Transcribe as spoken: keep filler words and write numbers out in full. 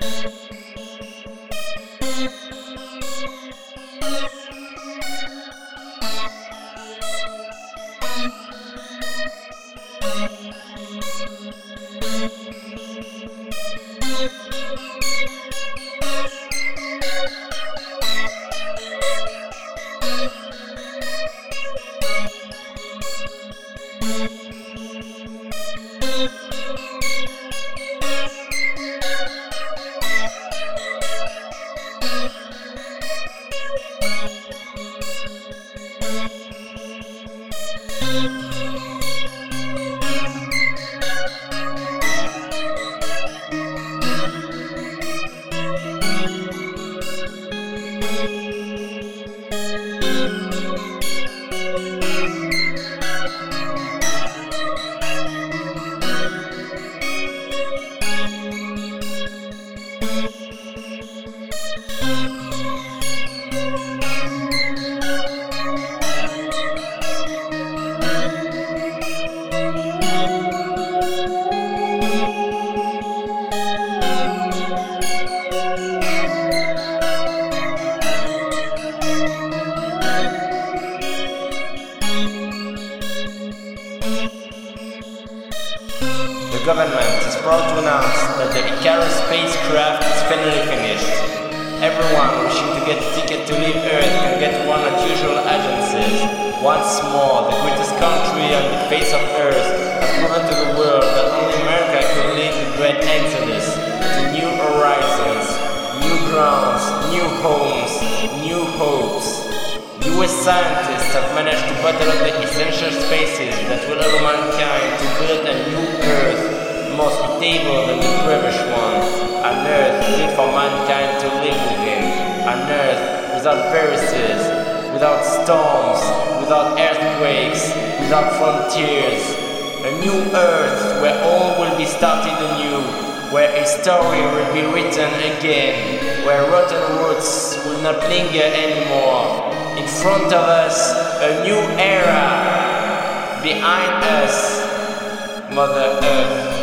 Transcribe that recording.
The government is proud to announce that the Icarus spacecraft is finally finished. Everyone wishing to get a ticket to leave Earth can get one at usual agencies. Once more, the greatest country on the face of Earth has proven to the world that only America could lead the great exodus to new horizons, new grounds, new homes, new hopes. U S scientists have managed to bottle up the essential spaces that will allow mankind to build a new Earth, more stable than the previous one, an Earth fit for mankind to live within, an Earth without viruses, without storms, without earthquakes, without frontiers, a new Earth where all will be started anew, where a story will be written again, where rotten roots will not linger anymore. In front of us, a new era. Behind us, Mother Earth.